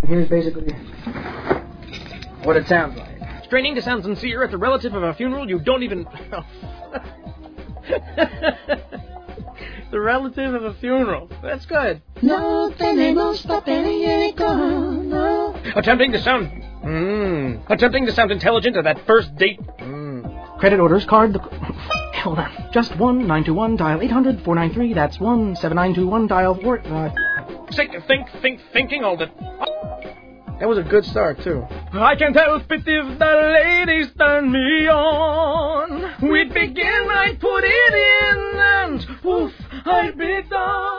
Here's basically what it sounds like. Straining to sound sincere at the relative of a funeral you don't even... The relative of a funeral. That's good. No tenemos papel higiénico, no. Attempting to sound intelligent at that first date. Credit orders card. Hold on. Just 1921, dial 800-493. That's 17921, dial 4... Thinking all the... That was a good start, too. I can't help it if the ladies turn me on. We'd begin, I'd put it in, and poof, I'd be done.